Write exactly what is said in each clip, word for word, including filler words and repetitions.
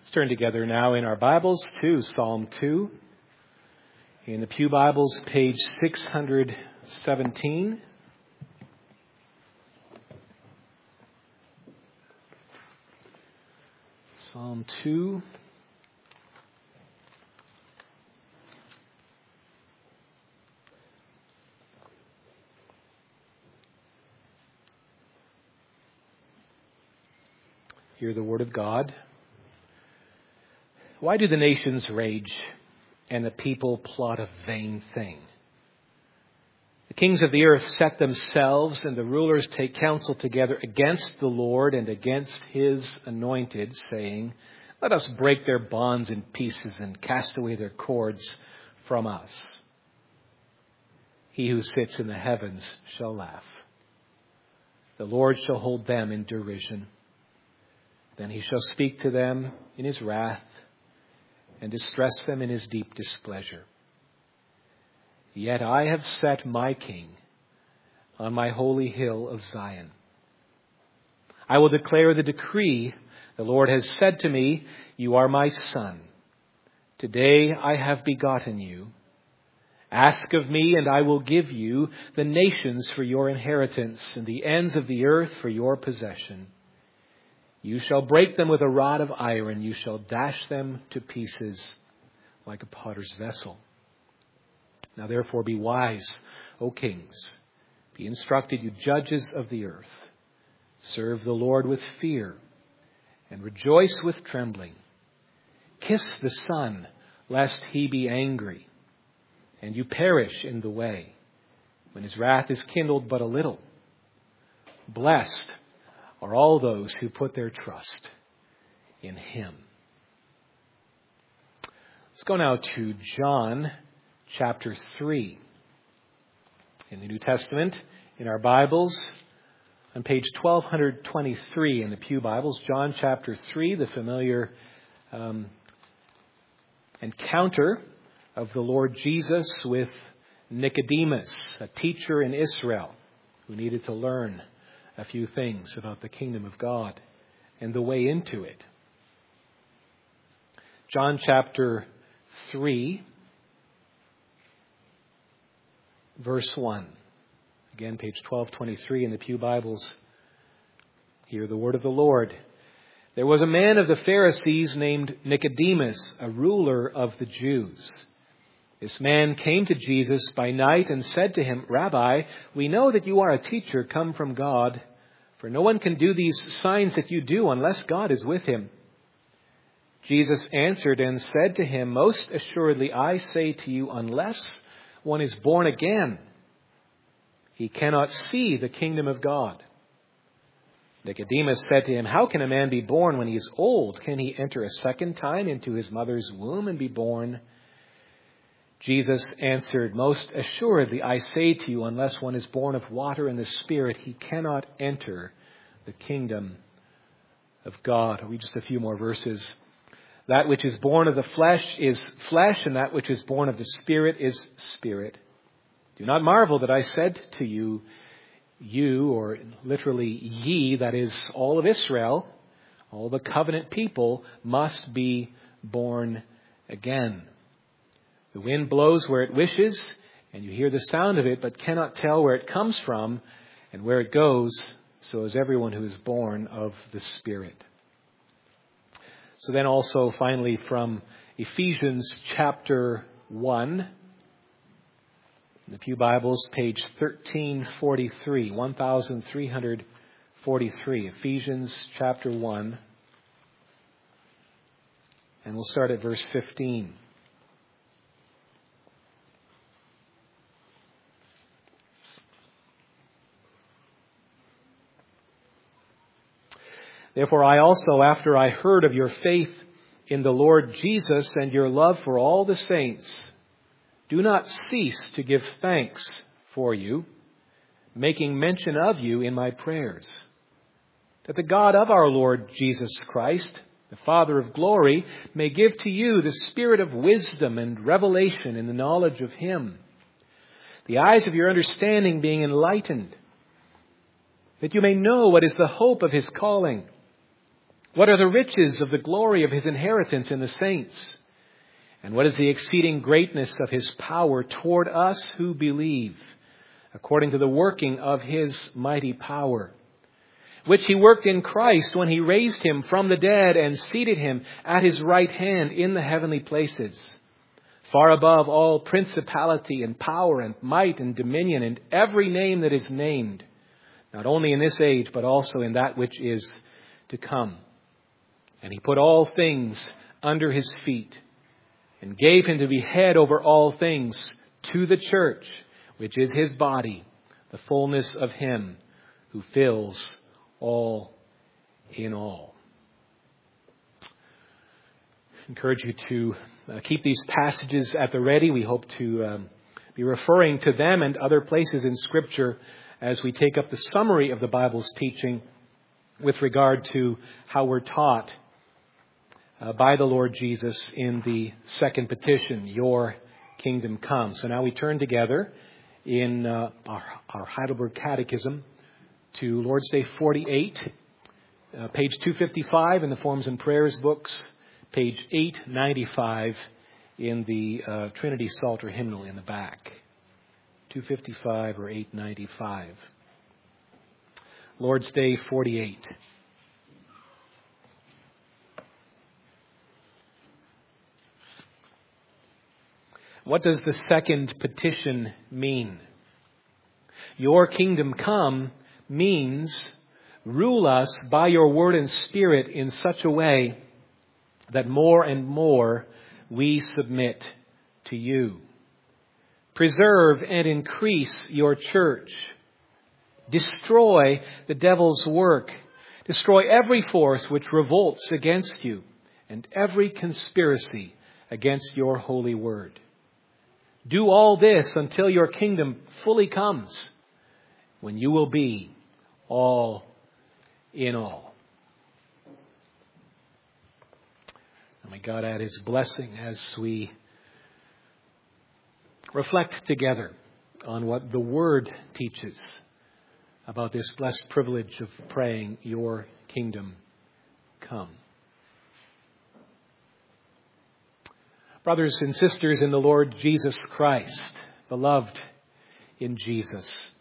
Let's turn together now in our Bibles to Psalm two. In the Pew Bibles, page six hundred seventeen. Psalm two. Hear the word of God. Why do the nations rage and the people plot a vain thing? The kings of the earth set themselves, and the rulers take counsel together against the Lord and against his anointed, saying, "Let us break their bonds in pieces and cast away their cords from us." He who sits in the heavens shall laugh. The Lord shall hold them in derision. Then he shall speak to them in his wrath and distress them in his deep displeasure. Yet I have set my king on my holy hill of Zion. I will declare the decree. The Lord has said to me, "You are my son. Today I have begotten you. Ask of me, and I will give you the nations for your inheritance and the ends of the earth for your possession. You shall break them with a rod of iron. You shall dash them to pieces like a potter's vessel. Now therefore be wise, O kings. Be instructed, you judges of the earth. Serve the Lord with fear and rejoice with trembling. Kiss the Son, lest he be angry, and you perish in the way, when his wrath is kindled but a little. Blessed are all those who put their trust in him." Let's go now to John chapter three. In the New Testament, in our Bibles, on page twelve twenty-three in the Pew Bibles, John chapter three, the familiar um, encounter of the Lord Jesus with Nicodemus, a teacher in Israel who needed to learn a few things about the kingdom of God and the way into it. John chapter three, verse one. Again, page twelve twenty-three in the Pew Bibles. Hear the word of the Lord. There was a man of the Pharisees named Nicodemus, a ruler of the Jews. This man came to Jesus by night and said to him, "Rabbi, we know that you are a teacher come from God, for no one can do these signs that you do unless God is with him." Jesus answered and said to him, "Most assuredly I say to you, unless one is born again, he cannot see the kingdom of God." Nicodemus said to him, "How can a man be born when he is old? Can he enter a second time into his mother's womb and be born?" Jesus answered, "Most assuredly I say to you, unless one is born of water and the Spirit, he cannot enter the kingdom of God." I'll read just a few more verses. "That which is born of the flesh is flesh, and that which is born of the Spirit is spirit. Do not marvel that I said to you, you, or literally ye, that is all of Israel, all the covenant people, must be born again. The wind blows where it wishes, and you hear the sound of it, but cannot tell where it comes from and where it goes. So is everyone who is born of the Spirit." So then also finally from Ephesians chapter one, in the Pew Bibles, page thirteen forty-three, thirteen forty-three, Ephesians chapter one, and we'll start at verse fifteen. "Therefore I also, after I heard of your faith in the Lord Jesus and your love for all the saints, do not cease to give thanks for you, making mention of you in my prayers, that the God of our Lord Jesus Christ, the Father of glory, may give to you the spirit of wisdom and revelation in the knowledge of him, the eyes of your understanding being enlightened, that you may know what is the hope of his calling, What are the riches of the glory of his inheritance in the saints? And what is the exceeding greatness of his power toward us who believe, according to the working of his mighty power, which he worked in Christ when he raised him from the dead and seated him at his right hand in the heavenly places, far above all principality and power and might and dominion and every name that is named, not only in this age, but also in that which is to come. And he put all things under his feet and gave him to be head over all things to the church, which is his body, the fullness of him who fills all in all. I encourage you to uh, keep these passages at the ready. We hope to um, be referring to them and other places in Scripture as we take up the summary of the Bible's teaching with regard to how we're taught uh, by the Lord Jesus in the second petition, Your Kingdom Come. So now we turn together in uh, our, our Heidelberg Catechism to Lord's Day forty-eight, uh, page two fifty-five in the Forms and Prayers books, page eight ninety-five in the uh, Trinity Psalter hymnal in the back. two fifty-five or eight ninety-five. Lord's Day forty-eight. What does the second petition mean? Your kingdom come means rule us by your word and spirit in such a way that more and more we submit to you. Preserve and increase your church. Destroy the devil's work. Destroy every force which revolts against you and every conspiracy against your holy word. Do all this until your kingdom fully comes, when you will be all in all. And may God add his blessing as we reflect together on what the Word teaches about this blessed privilege of praying, Your kingdom come. Brothers and sisters in the Lord Jesus Christ, beloved in Jesus,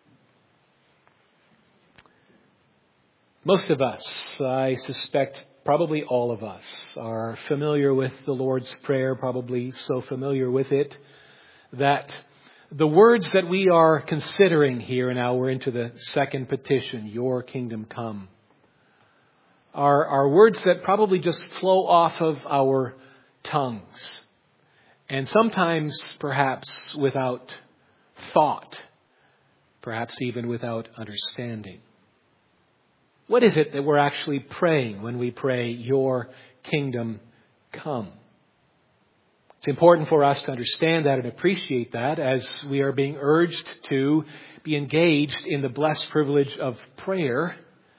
most of us, I suspect probably all of us, are familiar with the Lord's Prayer, probably so familiar with it that the words that we are considering here, now we're into the second petition, Your kingdom come, are, are words that probably just flow off of our tongues. And sometimes perhaps without thought, perhaps even without understanding. What is it that we're actually praying when we pray, Your kingdom come? It's important for us to understand that and appreciate that as we are being urged to be engaged in the blessed privilege of prayer,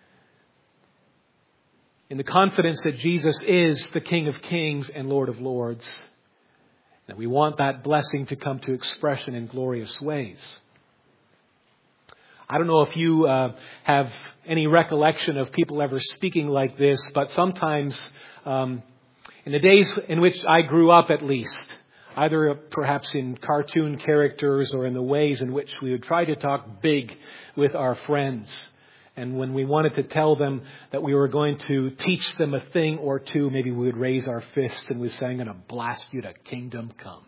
in the confidence that Jesus is the King of Kings and Lord of Lords. And we want that blessing to come to expression in glorious ways. I don't know if you uh, have any recollection of people ever speaking like this, but sometimes um, in the days in which I grew up at least, either perhaps in cartoon characters or in the ways in which we would try to talk big with our friends. And when we wanted to tell them that we were going to teach them a thing or two, maybe we would raise our fists and we'd say, I'm going to blast you to kingdom come.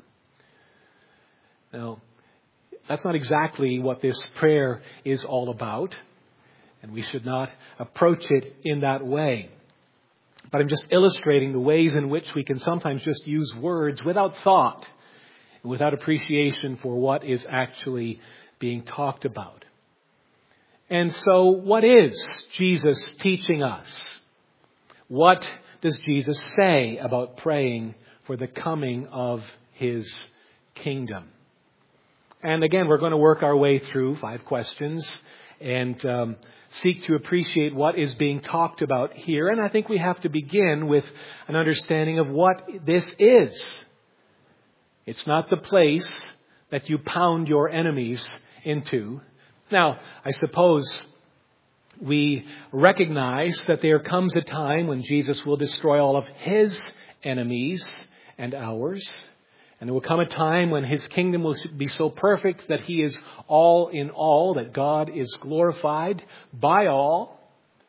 Now, that's not exactly what this prayer is all about. And we should not approach it in that way. But I'm just illustrating the ways in which we can sometimes just use words without thought, and without appreciation for what is actually being talked about. And so what is Jesus teaching us? What does Jesus say about praying for the coming of his kingdom? And again, we're going to work our way through five questions and um, seek to appreciate what is being talked about here. And I think we have to begin with an understanding of what this is. It's not the place that you pound your enemies into. Now, I suppose we recognize that there comes a time when Jesus will destroy all of His enemies and ours. And there will come a time when His kingdom will be so perfect that He is all in all, that God is glorified by all.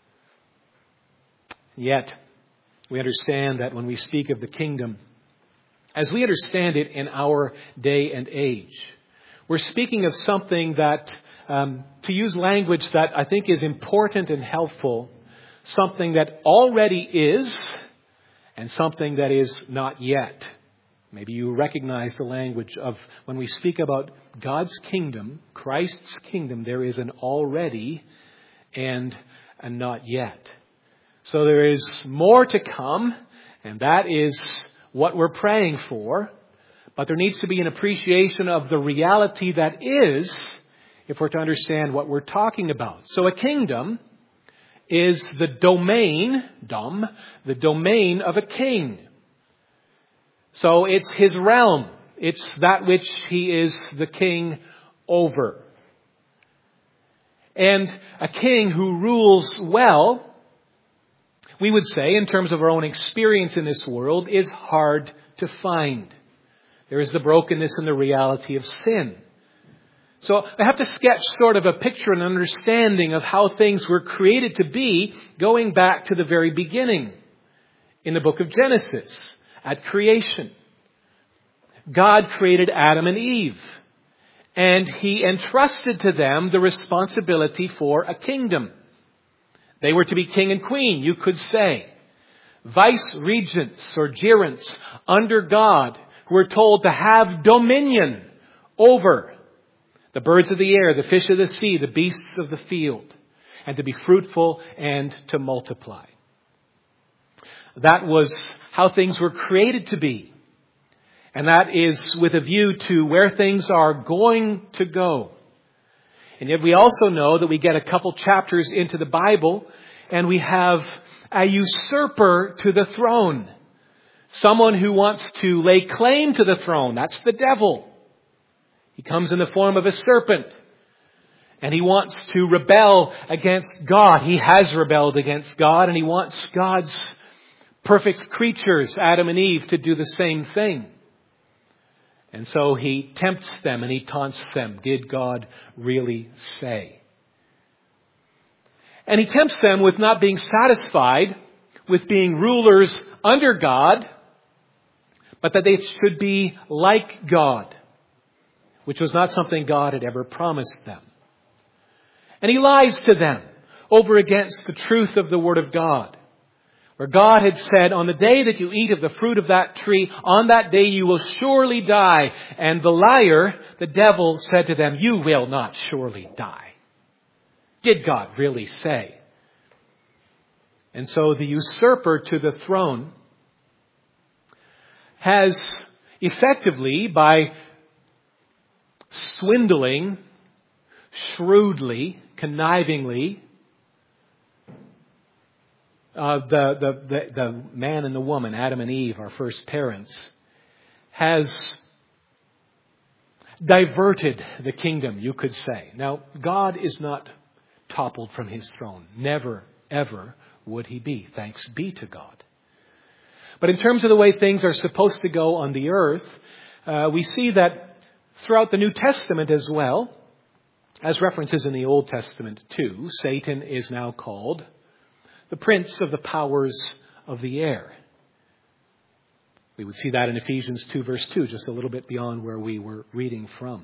Yet, we understand that when we speak of the kingdom, as we understand it in our day and age, we're speaking of something that, um, to use language that I think is important and helpful, something that already is and something that is not yet. Maybe you recognize the language of when we speak about God's kingdom, Christ's kingdom, there is an already and a not yet. So there is more to come, and that is what we're praying for. But there needs to be an appreciation of the reality that is, if we're to understand what we're talking about. So a kingdom is the domain, dom, the domain of a king. So it's his realm. It's that which he is the king over. And a king who rules well, we would say, in terms of our own experience in this world, is hard to find. There is the brokenness and the reality of sin. So I have to sketch sort of a picture and understanding of how things were created to be, going back to the very beginning in the book of Genesis. At creation, God created Adam and Eve, and He entrusted to them the responsibility for a kingdom. They were to be king and queen, you could say. Vice-regents or gerents under God, who were told to have dominion over the birds of the air, the fish of the sea, the beasts of the field, and to be fruitful and to multiply. That was how things were created to be. And that is with a view to where things are going to go. And yet we also know that we get a couple chapters into the Bible and we have a usurper to the throne. Someone who wants to lay claim to the throne. That's the devil. He comes in the form of a serpent. And he wants to rebel against God. He has rebelled against God, and he wants God's perfect creatures, Adam and Eve, to do the same thing. And so he tempts them and he taunts them. Did God really say? And he tempts them with not being satisfied with being rulers under God, but that they should be like God, which was not something God had ever promised them. And he lies to them over against the truth of the Word of God, where God had said, on the day that you eat of the fruit of that tree, on that day you will surely die. And the liar, the devil, said to them, you will not surely die. Did God really say? And so the usurper to the throne has effectively, by swindling, shrewdly, connivingly, Uh, the, the, the, the man and the woman, Adam and Eve, our first parents, has diverted the kingdom, you could say. Now, God is not toppled from His throne. Never, ever would He be. Thanks be to God. But in terms of the way things are supposed to go on the earth, uh, we see that throughout the New Testament as well, as references in the Old Testament too, Satan is now called the prince of the powers of the air. We would see that in Ephesians two verse two, just a little bit beyond where we were reading from.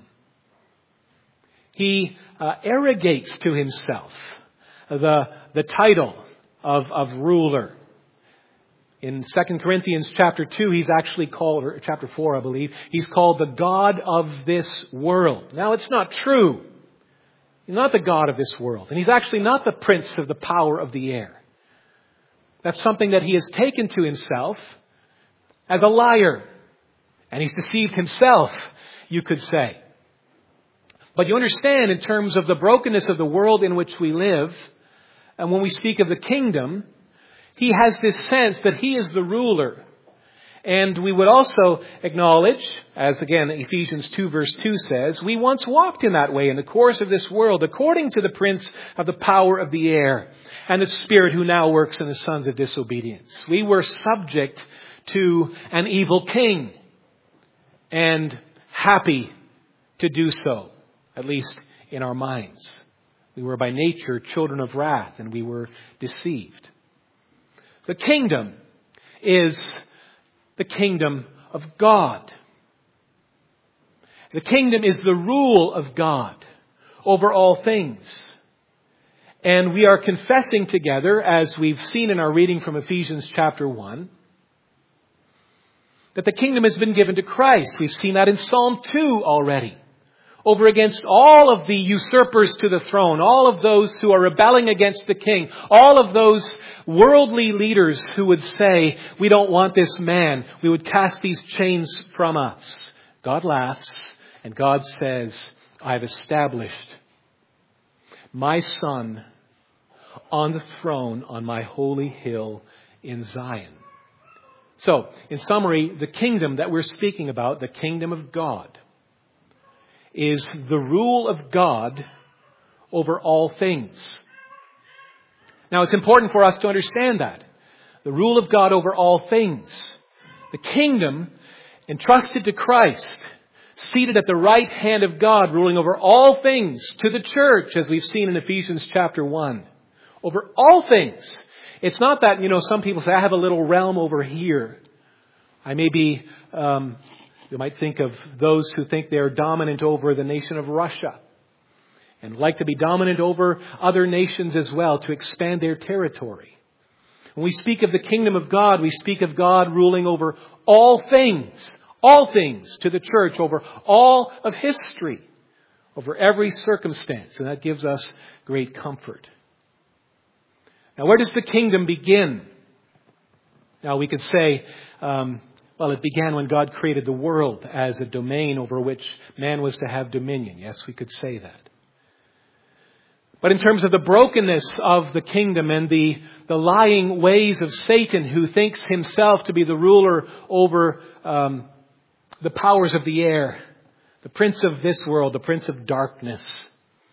He uh, arrogates to himself the, the title of, of ruler. In Second Corinthians chapter two, he's actually called, or chapter four, I believe, he's called the God of this world. Now, it's not true. He's not the God of this world. And he's actually not the prince of the power of the air. That's something that he has taken to himself as a liar. And he's deceived himself, you could say. But you understand, in terms of the brokenness of the world in which we live, and when we speak of the kingdom, he has this sense that he is the ruler. And we would also acknowledge, as again Ephesians two verse two says, we once walked in that way in the course of this world, according to the prince of the power of the air and the spirit who now works in the sons of disobedience. We were subject to an evil king and happy to do so, at least in our minds. We were by nature children of wrath, and we were deceived. The kingdom is the kingdom of God. The kingdom is the rule of God over all things. And we are confessing together, as we've seen in our reading from Ephesians chapter one, that the kingdom has been given to Christ. We've seen that in Psalm two already. Over against all of the usurpers to the throne, all of those who are rebelling against the king, all of those worldly leaders who would say, we don't want this man, we would cast these chains from us. God laughs, and God says, I've established my Son on the throne on my holy hill in Zion. So, in summary, the kingdom that we're speaking about, the kingdom of God, is the rule of God over all things. Now, it's important for us to understand that. The rule of God over all things. The kingdom entrusted to Christ, seated at the right hand of God, ruling over all things to the church, as we've seen in Ephesians chapter one. Over all things. It's not that, you know, some people say, I have a little realm over here. I may be, um, you might think of those who think they're dominant over the nation of Russia and like to be dominant over other nations as well to expand their territory. When we speak of the kingdom of God, we speak of God ruling over all things, all things to the church, over all of history, over every circumstance. And that gives us great comfort. Now, where does the kingdom begin? Now, we could say, um, well, it began when God created the world as a domain over which man was to have dominion. Yes, we could say that. But in terms of the brokenness of the kingdom and the, the lying ways of Satan, who thinks himself to be the ruler over um, the powers of the air, the prince of this world, the prince of darkness,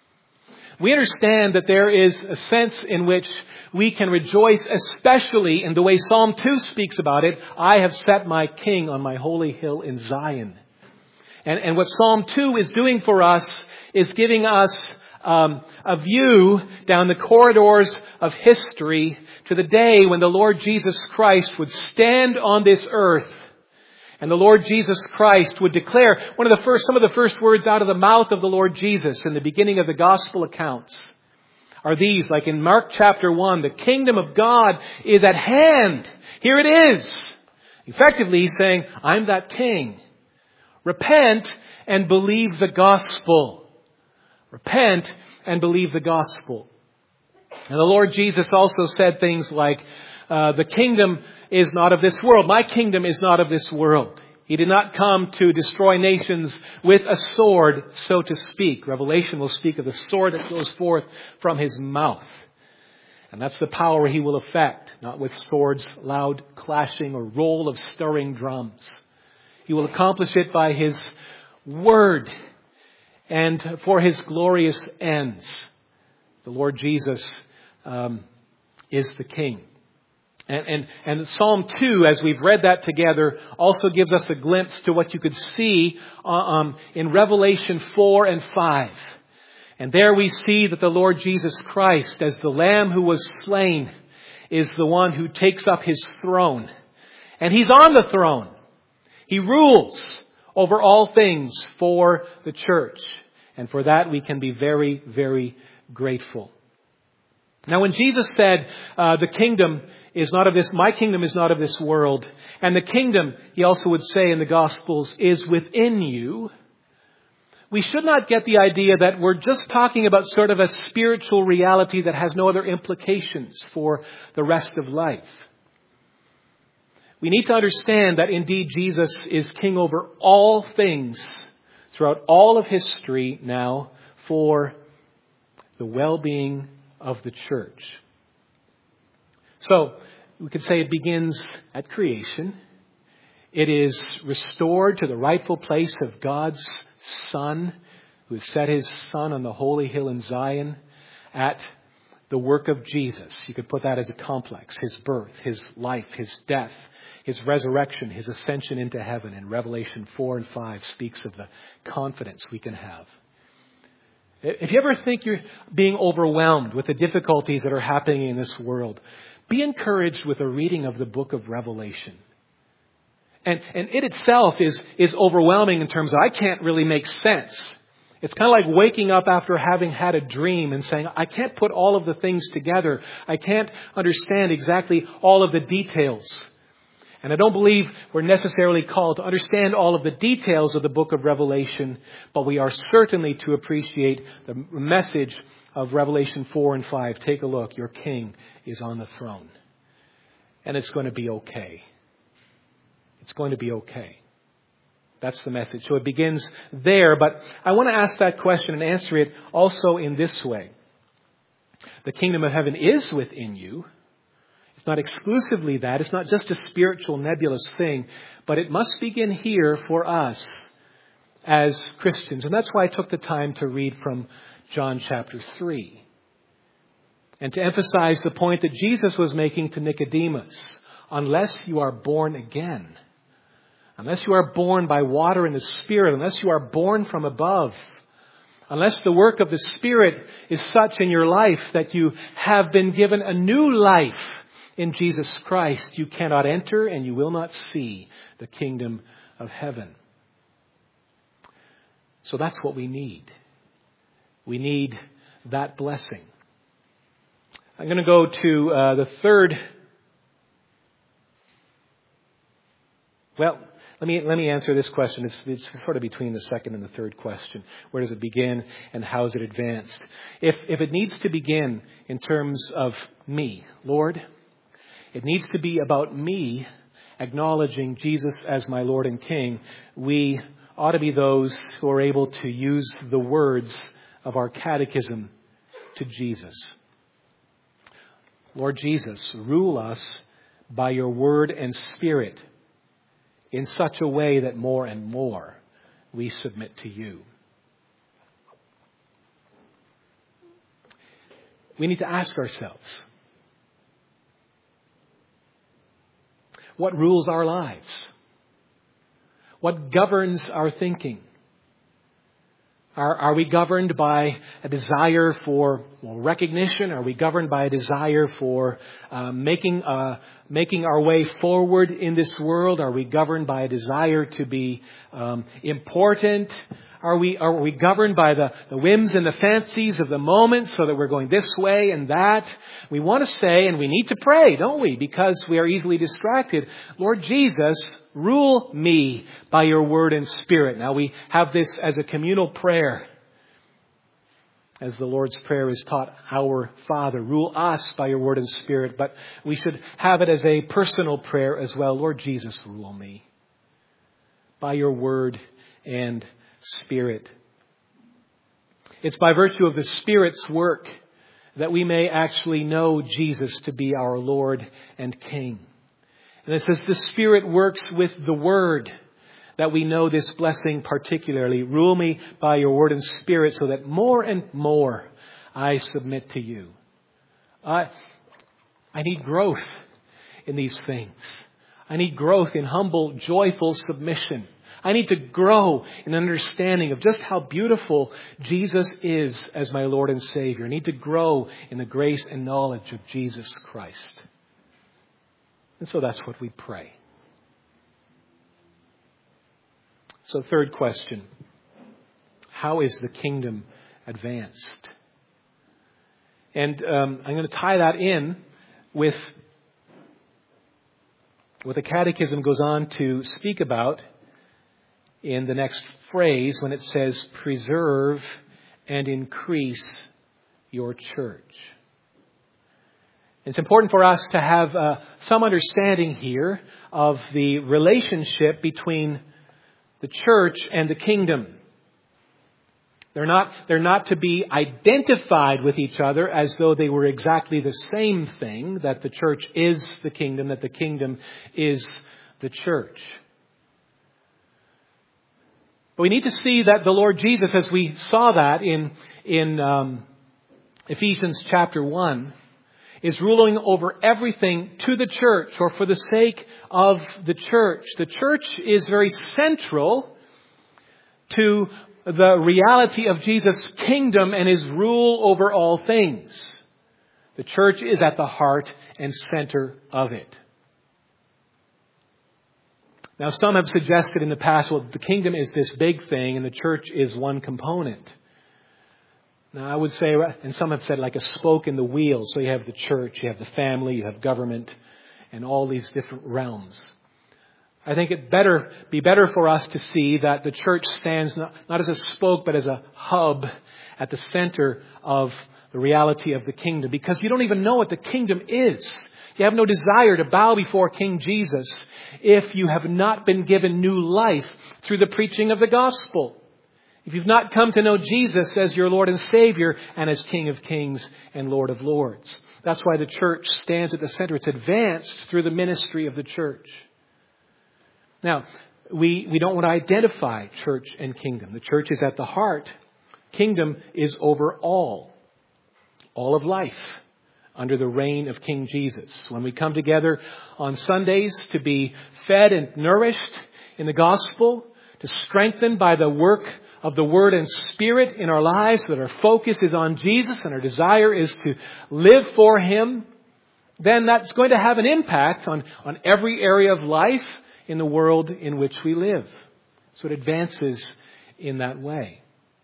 we understand that there is a sense in which we can rejoice, especially in the way Psalm two speaks about it. I have set my king on my holy hill in Zion. And, and what Psalm two is doing for us is giving us um, a view down the corridors of history to the day when the Lord Jesus Christ would stand on this earth. And the Lord Jesus Christ would declare one of the first, some of the first words out of the mouth of the Lord Jesus in the beginning of the gospel accounts are these, like in Mark chapter one, the kingdom of God is at hand. Here it is. Effectively, he's saying, I'm that king. Repent and believe the gospel. Repent and believe the gospel. And the Lord Jesus also said things like, uh, the kingdom is not of this world. My kingdom is not of this world. He did not come to destroy nations with a sword, so to speak. Revelation will speak of the sword that goes forth from his mouth. And that's the power he will effect, not with swords, loud clashing, or roll of stirring drums. He will accomplish it by his word and for his glorious ends. The Lord Jesus um, is the King. And, and, and Psalm two, as we've read that together, also gives us a glimpse to what you could see uh, um, in Revelation four and five. And there we see that the Lord Jesus Christ, as the Lamb who was slain, is the one who takes up his throne. And he's on the throne. He rules over all things for the church. And for that we can be very, very grateful. Now, when Jesus said, uh, the kingdom is not of this, my kingdom is not of this world, and the kingdom, he also would say in the Gospels, is within you, we should not get the idea that we're just talking about sort of a spiritual reality that has no other implications for the rest of life. We need to understand that indeed Jesus is king over all things throughout all of history now for the well-being of the church. So, we could say it begins at creation. It is restored to the rightful place of God's Son, who has set his Son on the holy hill in Zion at the work of Jesus. You could put that as a complex. His birth, his life, his death, his resurrection, his ascension into heaven. And Revelation four and five speaks of the confidence we can have. If you ever think you're being overwhelmed with the difficulties that are happening in this world, be encouraged with a reading of the book of Revelation. And, and it itself is, is overwhelming in terms of I can't really make sense. It's kind of like waking up after having had a dream and saying, I can't put all of the things together. I can't understand exactly all of the details. And I don't believe we're necessarily called to understand all of the details of the book of Revelation, but we are certainly to appreciate the message of Revelation four and five. Take a look. Your King is on the throne. And it's going to be okay. It's going to be okay. That's the message. So it begins there, but I want to ask that question and answer it also in this way. The kingdom of heaven is within you. It's not exclusively that. It's not just a spiritual nebulous thing, but it must begin here for us as Christians. And that's why I took the time to read from John chapter three. And to emphasize the point that Jesus was making to Nicodemus. Unless you are born again, unless you are born by water and the Spirit, unless you are born from above, unless the work of the Spirit is such in your life that you have been given a new life in Jesus Christ, you cannot enter and you will not see the kingdom of heaven. So that's what we need. We need that blessing. I'm going to go to uh, the third. Well, let me let me answer this question. It's, it's sort of between the second and the third question. Where does it begin and how is it advanced? If if it needs to begin in terms of me, Lord, it needs to be about me acknowledging Jesus as my Lord and King. We ought to be those who are able to use the words of our catechism to Jesus. Lord Jesus, rule us by your word and Spirit in such a way that more and more we submit to you. We need to ask ourselves, what rules our lives? What governs our thinking? Are, are we governed by a desire for well, recognition? Are we governed by a desire for uh, making uh, making our way forward in this world? Are we governed by a desire to be um, important? Are we are we governed by the, the whims and the fancies of the moment so that we're going this way and that? We want to say, and we need to pray, don't we? Because we are easily distracted. Lord Jesus, rule me by your word and Spirit. Now we have this as a communal prayer. As the Lord's Prayer is taught, our Father, rule us by your word and Spirit. But we should have it as a personal prayer as well. Lord Jesus, rule me by your word and Spirit. It's by virtue of the Spirit's work that we may actually know Jesus to be our Lord and King. And it says the Spirit works with the Word that we know this blessing particularly. Rule me by your word and Spirit so that more and more I submit to you. I, I need growth in these things. I need growth in humble, joyful submission. I need to grow in understanding of just how beautiful Jesus is as my Lord and Savior. I need to grow in the grace and knowledge of Jesus Christ. And so that's what we pray. So third question, how is the kingdom advanced? And um, I'm going to tie that in with what the Catechism goes on to speak about in the next phrase when it says, preserve and increase your church. It's important for us to have uh, some understanding here of the relationship between the church and the kingdom. They're not, they're not to be identified with each other as though they were exactly the same thing, that the church is the kingdom, that the kingdom is the church. But we need to see that the Lord Jesus, as we saw that in, in um, Ephesians chapter one, is ruling over everything to the church or for the sake of the church. The church is very central to the reality of Jesus' kingdom and His rule over all things. The church is at the heart and center of it. Now, some have suggested in the past, well, the kingdom is this big thing and the church is one component. Now, I would say, and some have said like a spoke in the wheel. So you have the church, you have the family, you have government, and all these different realms. I think it'd better be better for us to see that the church stands not, not as a spoke, but as a hub at the center of the reality of the kingdom. Because you don't even know what the kingdom is. You have no desire to bow before King Jesus if you have not been given new life through the preaching of the gospel. If you've not come to know Jesus as your Lord and Savior and as King of Kings and Lord of Lords. That's why the church stands at the center. It's advanced through the ministry of the church. Now, we, we don't want to identify church and kingdom. The church is at the heart. Kingdom is over all. All of life. Under the reign of King Jesus. When we come together on Sundays to be fed and nourished in the gospel, to strengthen by the work of the Word and Spirit in our lives, so that our focus is on Jesus and our desire is to live for Him, then that's going to have an impact on, on every area of life in the world in which we live. So it advances in that way.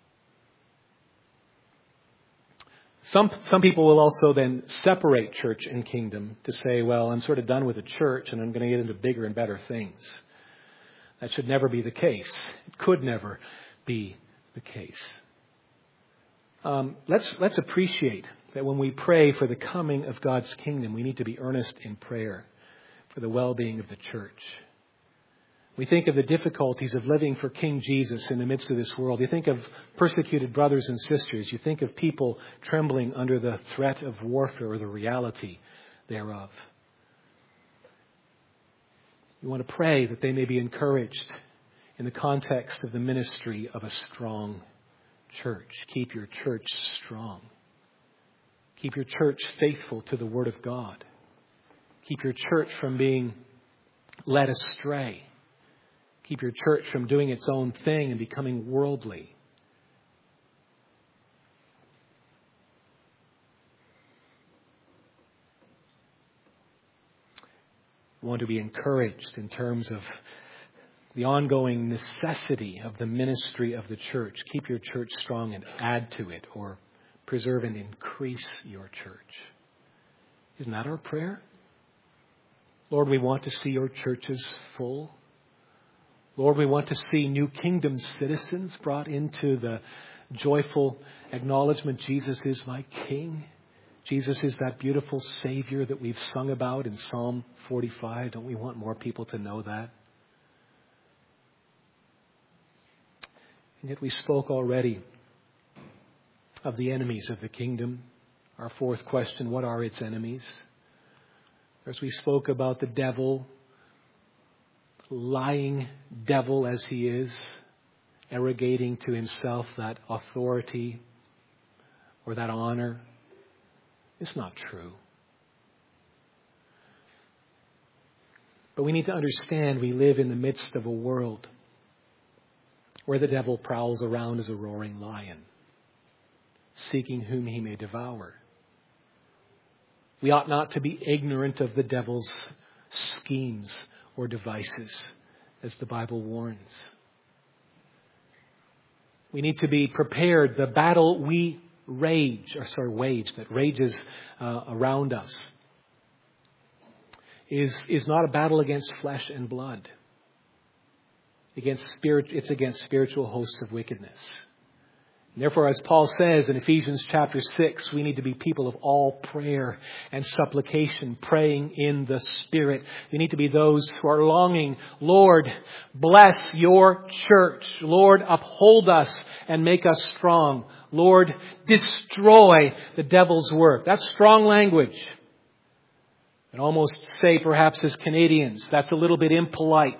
Some some people will also then separate church and kingdom to say, well, I'm sort of done with the church and I'm going to get into bigger and better things. That should never be the case. It could never be the case. Um, let's let's appreciate that when we pray for the coming of God's kingdom, we need to be earnest in prayer for the well-being of the church. We think of the difficulties of living for King Jesus in the midst of this world. You think of persecuted brothers and sisters. You think of people trembling under the threat of warfare or the reality thereof. You want to pray that they may be encouraged in the context of the ministry of a strong church. Keep your church strong. Keep your church faithful to the Word of God. Keep your church from being led astray. Keep your church from doing its own thing and becoming worldly. We want to be encouraged in terms of the ongoing necessity of the ministry of the church. Keep your church strong and add to it, or preserve and increase your church. Isn't that our prayer? Lord, we want to see your churches full. Lord, we want to see new kingdom citizens brought into the joyful acknowledgement Jesus is my King. Jesus is that beautiful Savior that we've sung about in Psalm forty-five. Don't we want more people to know that? And yet we spoke already of the enemies of the kingdom. Our fourth question, what are its enemies? As we spoke about the devil, lying devil as he is, arrogating to himself that authority or that honor. It's not true. But we need to understand we live in the midst of a world where the devil prowls around as a roaring lion, seeking whom he may devour. We ought not to be ignorant of the devil's schemes or devices, as the Bible warns. We need to be prepared. The battle we rage, or sorry, wage, that rages uh, around us, is is not a battle against flesh and blood. Against spirit, it's against spiritual hosts of wickedness. And therefore, as Paul says in Ephesians chapter six, we need to be people of all prayer and supplication, praying in the Spirit. We need to be those who are longing, Lord, bless your church. Lord, uphold us and make us strong. Lord, destroy the devil's work. That's strong language. And almost say, perhaps as Canadians, that's a little bit impolite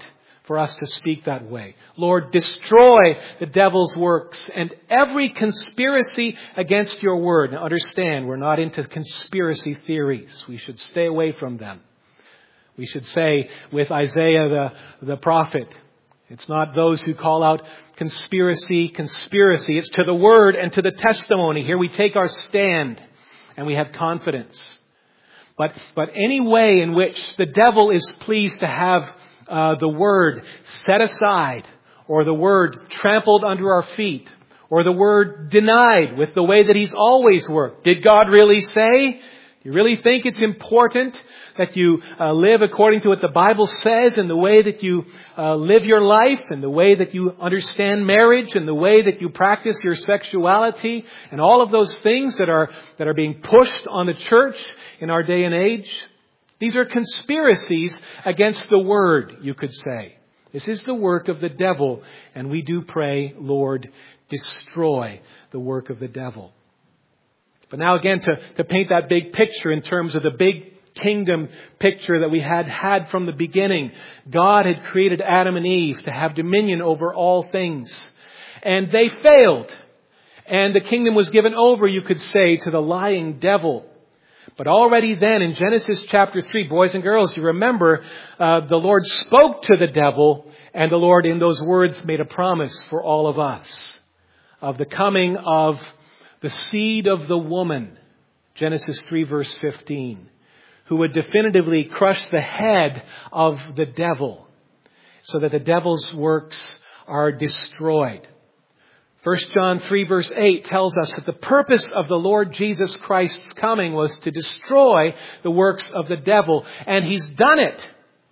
for us to speak that way. Lord, destroy the devil's works and every conspiracy against your word. Now understand, we're not into conspiracy theories. We should stay away from them. We should say with Isaiah the, the prophet, it's not those who call out conspiracy, conspiracy. It's to the word and to the testimony. Here we take our stand and we have confidence. But, but any way in which the devil is pleased to have uh, the word set aside, or the word trampled under our feet, or the word denied with the way that he's always worked. Did God really say? You really think it's important that you uh, live according to what the Bible says, and the way that you uh, live your life, and the way that you understand marriage, and the way that you practice your sexuality, and all of those things that are that are being pushed on the church in our day and age? These are conspiracies against the word, you could say. This is the work of the devil, and we do pray, Lord, destroy the work of the devil. But now again, to, to paint that big picture in terms of the big kingdom picture that we had had from the beginning. God had created Adam and Eve to have dominion over all things. And they failed. And the kingdom was given over, you could say, to the lying devil. But already then in Genesis chapter three, boys and girls, you remember uh, the Lord spoke to the devil, and the Lord in those words made a promise for all of us of the coming of the seed of the woman, Genesis three verse fifteen, who would definitively crush the head of the devil so that the devil's works are destroyed. First John three verse eight tells us that the purpose of the Lord Jesus Christ's coming was to destroy the works of the devil. And He's done it.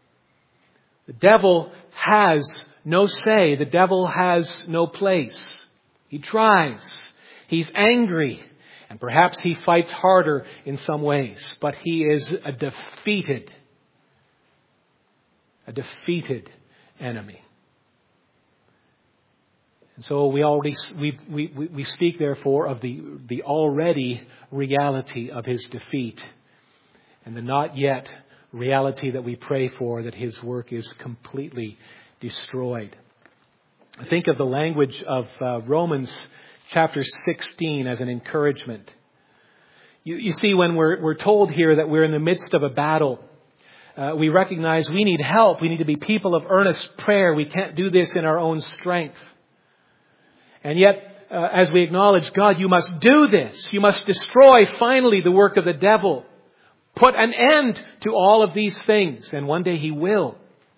The devil has no say. The devil has no place. He tries. He's angry. And perhaps he fights harder in some ways. But he is a defeated, a defeated enemy. And so we already we we we speak therefore of the the already reality of his defeat, and the not yet reality that we pray for, that his work is completely destroyed. I think of the language of uh, Romans chapter sixteen as an encouragement. You, you see, when we're we're told here that we're in the midst of a battle, uh, we recognize we need help. We need to be people of earnest prayer. We can't do this in our own strength. And yet, uh, as we acknowledge, God, you must do this. You must destroy finally the work of the devil. Put an end to all of these things. And one day He will.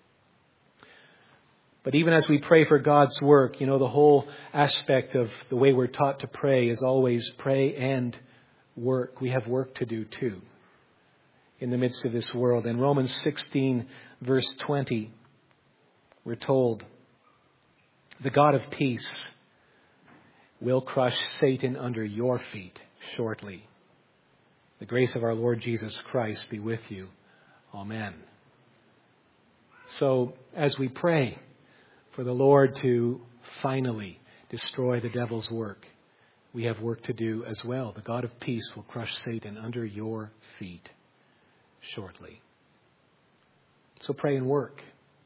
But even as we pray for God's work, you know, the whole aspect of the way we're taught to pray is always pray and work. We have work to do too in the midst of this world. In Romans sixteen verse twenty, we're told, the God of peace will crush Satan under your feet shortly. The grace of our Lord Jesus Christ be with you. Amen. So, as we pray for the Lord to finally destroy the devil's work, we have work to do as well. The God of peace will crush Satan under your feet shortly. So pray and work.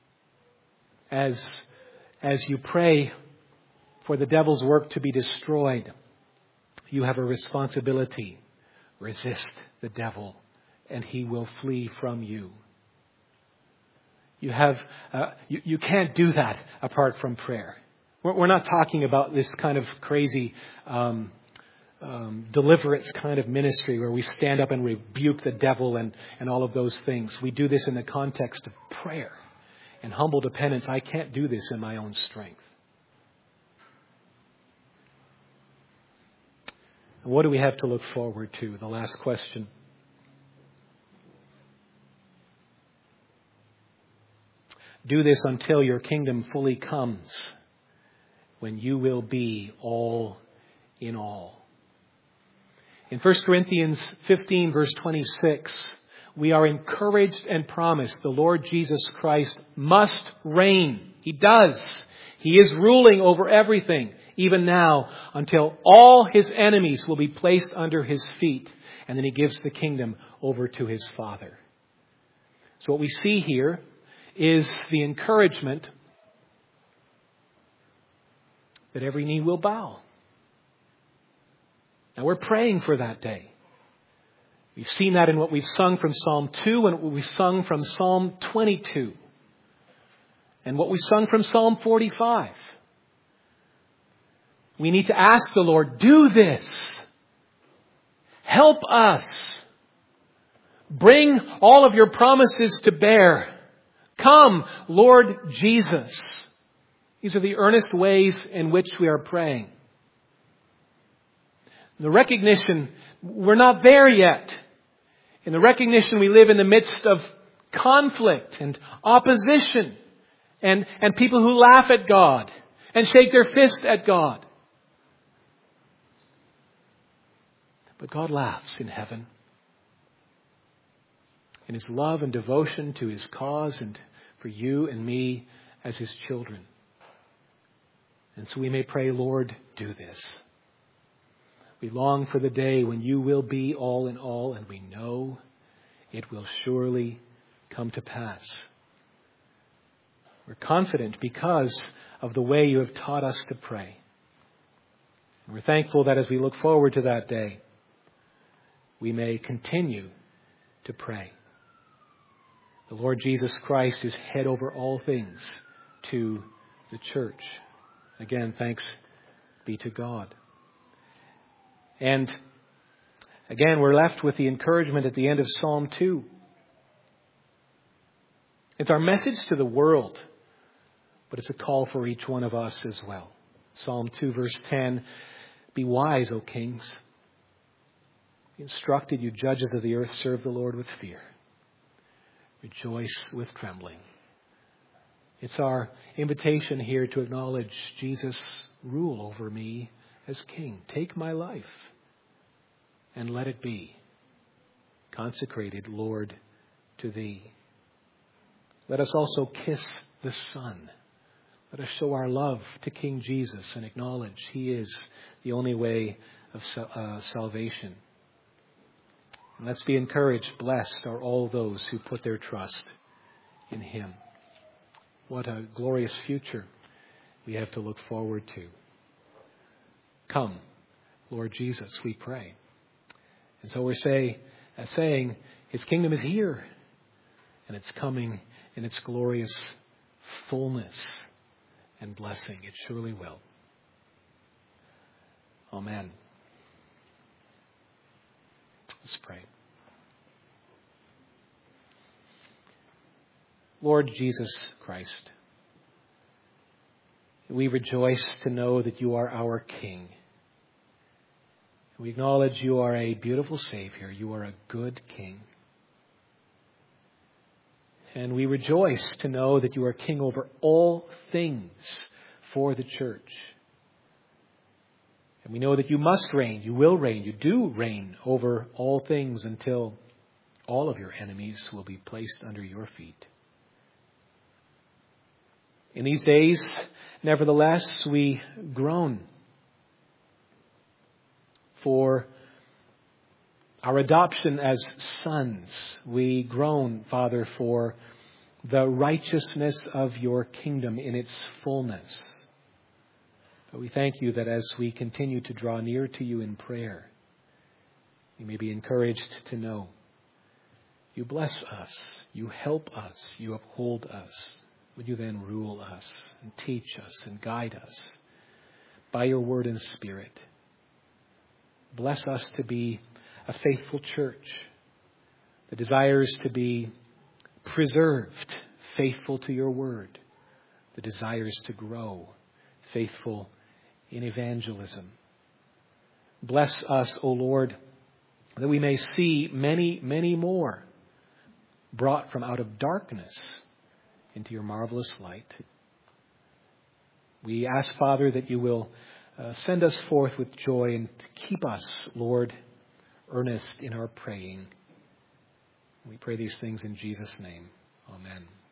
As, as you pray for the devil's work to be destroyed, you have a responsibility. Resist the devil, and he will flee from you. You have, uh, you, you can't do that apart from prayer. We're, we're not talking about this kind of crazy um, um, deliverance kind of ministry where we stand up and rebuke the devil and, and all of those things. We do this in the context of prayer and humble dependence. I can't do this in my own strength. What do we have to look forward to? The last question. Do this until your kingdom fully comes, when you will be all in all. In First Corinthians fifteen verse twenty-six, we are encouraged and promised the Lord Jesus Christ must reign. He does. He is ruling over everything, even now, until all His enemies will be placed under His feet. And then He gives the kingdom over to His Father. So what we see here is the encouragement that every knee will bow. Now we're praying for that day. We've seen that in what we've sung from Psalm two and what we've sung from Psalm twenty-two. And what we sung from Psalm forty-five. We need to ask the Lord, do this. Help us. Bring all of your promises to bear. Come, Lord Jesus. These are the earnest ways in which we are praying. The recognition, we're not there yet. In the recognition we live in the midst of conflict and opposition and, and people who laugh at God and shake their fist at God. But God laughs in heaven. In His love and devotion to His cause and for you and me as His children. And so we may pray, Lord, do this. We long for the day when you will be all in all, and we know it will surely come to pass. We're confident because of the way you have taught us to pray. And we're thankful that as we look forward to that day, we may continue to pray. The Lord Jesus Christ is head over all things to the church. Again, thanks be to God. And again, we're left with the encouragement at the end of Psalm two. It's our message to the world, but it's a call for each one of us as well. Psalm two, verse ten, be wise, O kings. Be instructed, you judges of the earth, serve the Lord with fear. Rejoice with trembling. It's our invitation here to acknowledge Jesus' rule over me as king. Take my life and let it be consecrated, Lord, to thee. Let us also kiss the Son. Let us show our love to King Jesus and acknowledge He is the only way of uh, salvation. And let's be encouraged. Blessed are all those who put their trust in Him. What a glorious future we have to look forward to. Come, Lord Jesus, we pray. And so we're say, uh, saying His kingdom is here, and it's coming in its glorious fullness and blessing. It surely will. Amen. Let's pray. Lord Jesus Christ, we rejoice to know that you are our King. We acknowledge you are a beautiful Savior. You are a good King. And we rejoice to know that you are King over all things for the church. And we know that you must reign, you will reign, you do reign over all things until all of your enemies will be placed under your feet. In these days, nevertheless, we groan for our adoption as sons. We groan, Father, for the righteousness of your kingdom in its fullness. But we thank you that as we continue to draw near to you in prayer, we may be encouraged to know you bless us, you help us, you uphold us. Would you then rule us and teach us and guide us by your word and spirit. Bless us to be a faithful church that desires to be preserved, faithful to your word, that desires to grow, faithful in evangelism. Bless us, O Lord, that we may see many, many more brought from out of darkness into your marvelous light. We ask, Father, that you will uh, send us forth with joy and keep us, Lord, earnest in our praying. We pray these things in Jesus' name. Amen.